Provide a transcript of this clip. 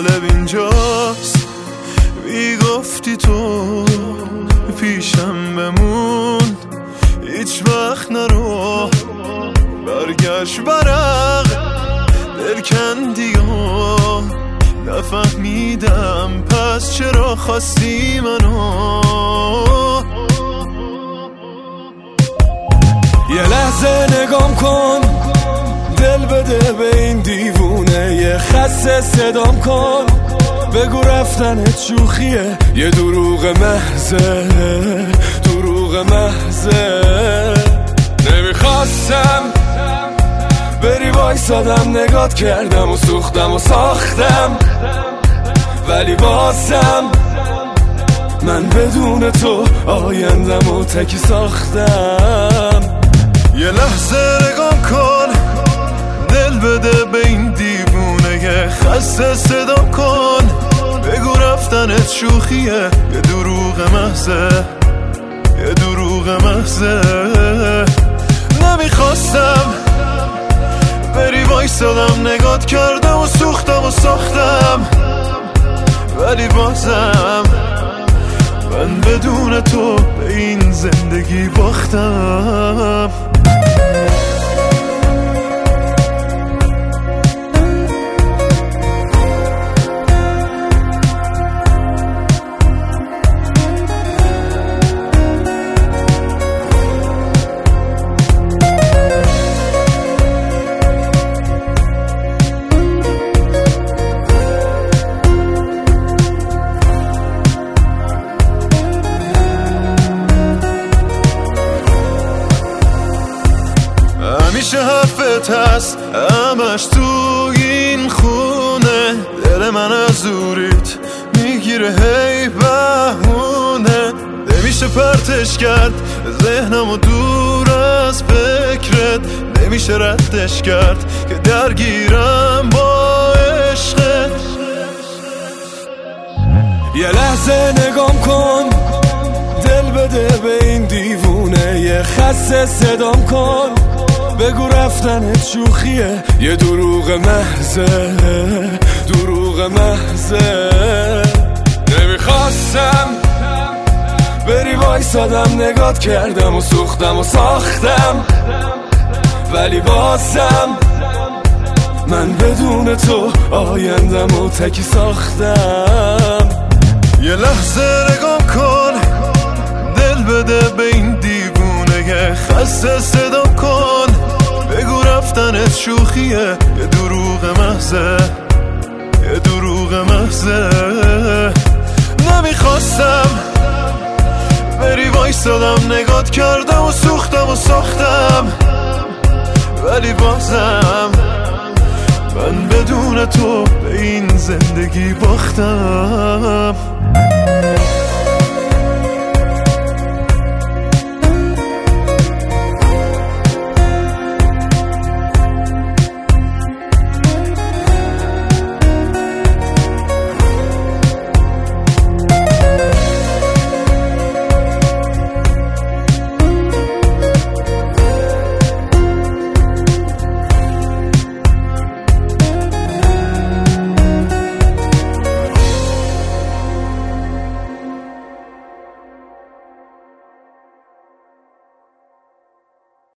جالب اینجاست میگفتی تو پیشم بمون، هیچ وقت نرو برگشت برق دل کندی و نفهمیدم پس چرا خواستی منو. یه لحظه نگام کن، دل بده به این دیوونه، یه خسته صدام کن، بگو رفتنت شوخیه، یه دروغ محضه، دروغ محضه. نمیخواستم بری وایسادم، نگات کردم و سوختم و ساختم، ولی بازم من بدون تو آیندم و تکی ساختم. یه لحظه نگام کن، دل بده به این دیوونه، یه خسته صدام کن، بگو رفتنت شوخیه، یه دروغ محضه، یه دروغ محضه. نمیخواستم بری وایسادم، نگات کردم و سوختم و ساختم، ولی بازم من بدون تو به این زندگی باختم. همیشه حرفت هست همش تو این خونه، دل من از دوریت میگیره هی بهونه، نمیشه پرتش کرد ذهنمو دور از فکرت، نمیشه ردش کرد که درگیرم با عشقت. یه لحظه نگام کن، دل بده به این دیوونه، یه خسته صدام کن، بگو رفتنت شوخیه، یه دروغ محضه، دروغ محضه. نمیخواستم بری وایسادم، نگات کردم و سوختم و ساختم، ولی بازم من بدون تو آیندم و تکی ساختم. یه لحظه نگام کن، دل بده به این دیوونه، یه خسته صدام کن، بگو رفتنت شوخیه، یه دروغ محضه، یه دروغ محضه. نمیخواستم بری وایسادم، نگات کردم و سوختم و ساختم، ولی بازم من بدون تو به این زندگی باختم.